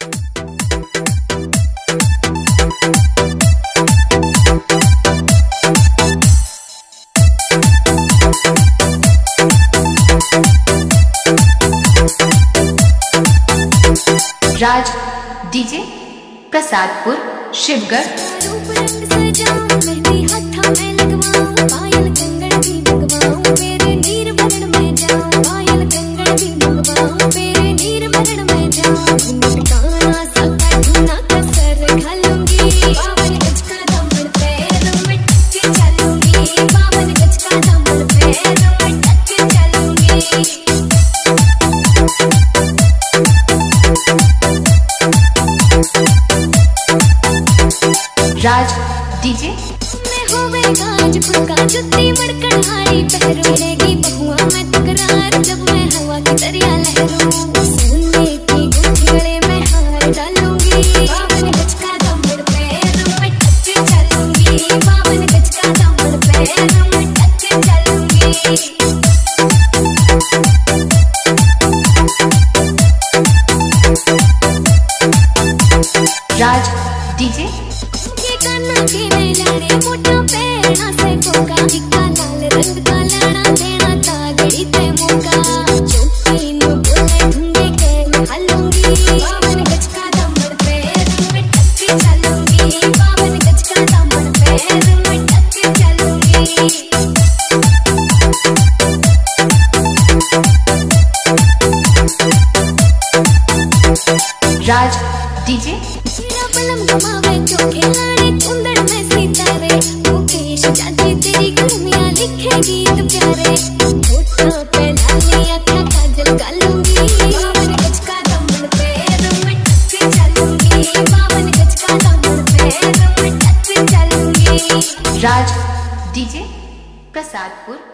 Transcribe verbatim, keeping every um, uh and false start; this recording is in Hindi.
राज डीजे प्रसादपुर शिवगढ़। राज डीजे मैं होवे गाज फुलका जुत्ती मड़कड़ हारी पहरू लेगी बहुआ मैं तकरार जब मैं हवा की दरिया लहरूं सोने की गुत्थी गले में हार डालूंगी बावन गज का दामन पैर में टक चलूंगी बावन गज का दामन पैर में टक चलूंगी। राज डीजे काना के नैलाने मोटा पैना से फोका इक्का लाल रंग का लाना देना तागड़ी ते मोका चुप्पी नु बोले ढूंढे के मैं हलूंगी बावन गज का दामन पैर में टक चलूंगी बावन गज का दामन पैर में टक चलूंगी। राज डीजे तेरा बलम घुमावे क्यों खिलाड़े कुंदड़ में सितारे मुकेश जाती तेरी गर्मियां लिखे गीत प्यारे होठों पे लाली आँखें काजल गालूंगी बावन गज का दामन पैर में टक चलूंगी बावन गज का दामन पैर में टक चलूंगी। राज डीजे प्रसादपुर